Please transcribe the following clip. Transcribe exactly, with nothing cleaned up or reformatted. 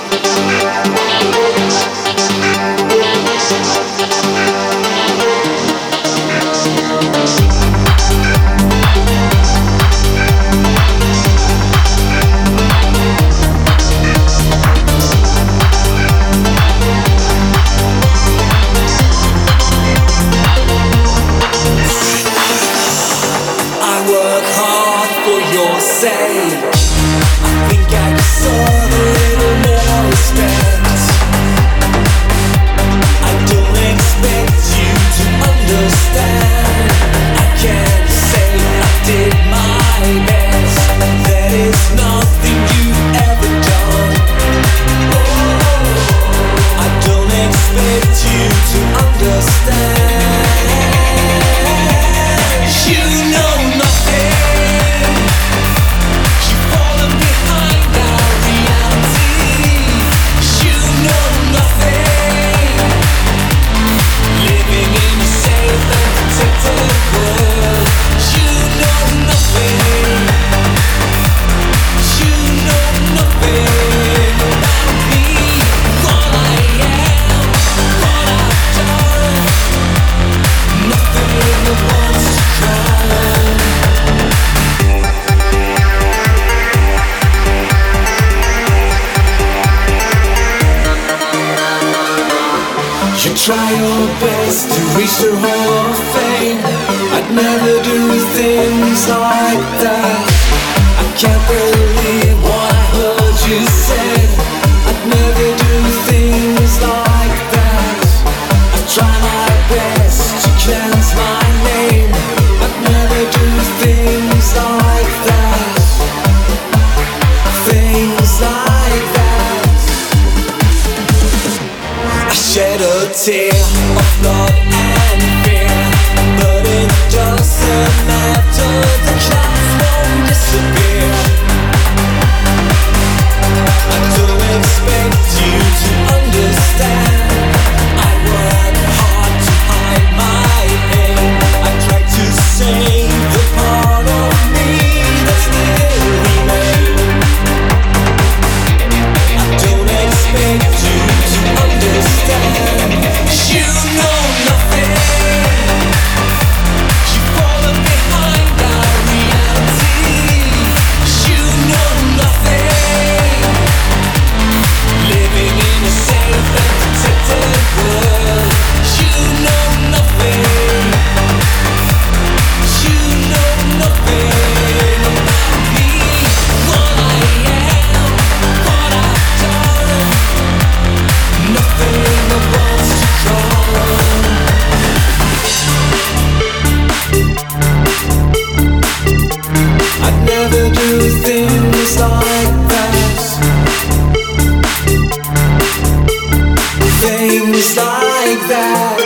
Try your best to reach the hall of fame. I'd never do things like that. I can't believe what I heard you say. I'd never do things like that. I try my best to cleanse my name. I'd never do things like that. Things like that. I shed a tear of blood and fear, but it doesn't matter, the clouds won't disappear. I don't expect you to understand. I work hard to hide my pain. I try to save the part of me that still remains. I don't expect you to understand. You know nothing. You've fallen behind our reality. You know nothing. Living in a safe and protected world. You know nothing. You know nothing about me. What I am, what I've done. Nothing but wants to come. I'd never do things like that. Things like that.